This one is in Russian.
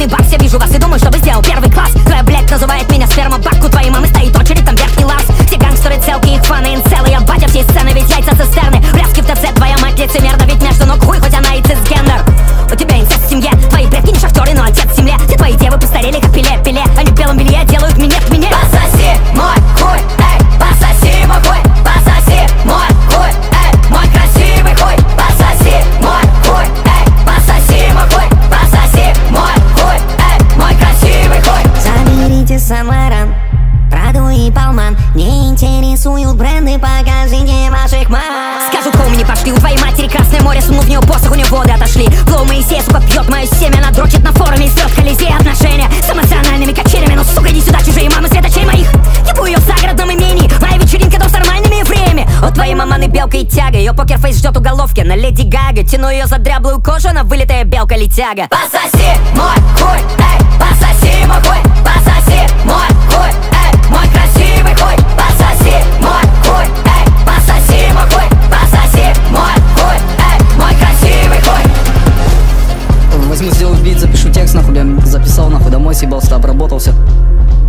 Южный Барс, я вижу вас и думаю, что бы сделал первый класс. Твоя блядь называет меня спермобак, у твоей мамы стоит очередь, там верхний лаз. Все гангстеры, целки, их фаны, инцелы. Я батя всей сцены, ведь яйца цистерны. Пляски в ТЦ, твоя мать лицемерна, ведь между ног хуй, хоть она и цисгендер. У тебя инцест в семье, твои предки не шахтеры, но отец в земле. Все твои девы постарели, как пиле. Они в белом белье делают минет в минет. Пососи мой хуй, эй, пососи мой хуй, пососи мой хуй, эй, мой красивый хуй, пососи мой хуй, эй, пососи мой хуй, пососи мой хуй, эй, мой красивый хуй. Заберите Сен-Лоран, Праду и Палман. Не интересуют бренды, покажите ваших мам. Скажут, хоум, не пошли, у твоей матери Красное море, сунул в нее посох, у нее воды отошли. Флоу Моисея, сука, пьет мое семя, она дрочит на форуме, стрет Колизей отношения с эмоциональными качелями. Ну, сука, иди сюда, чужие мамы светочей моих. Ебу ее в загородном имении, моя вечеринка дом с нормальными евреями. У твоей маманы белка и тяга, ее покерфейс ждет уголовки на Леди Гага. Тяну ее за дряблую кожу, она вылитая белка летяга. Пососи мой хуй, эй, пососи мой хуй, пососи мой хуй, эй, мой красивый хуй, пососи мой хуй, эй, пососи мой хуй, пососи мой хуй, эй, мой красивый хуй. Возьму, сделаю бит, запишу текст, нахуй, я записал, нахуй, домой съебался, обработался.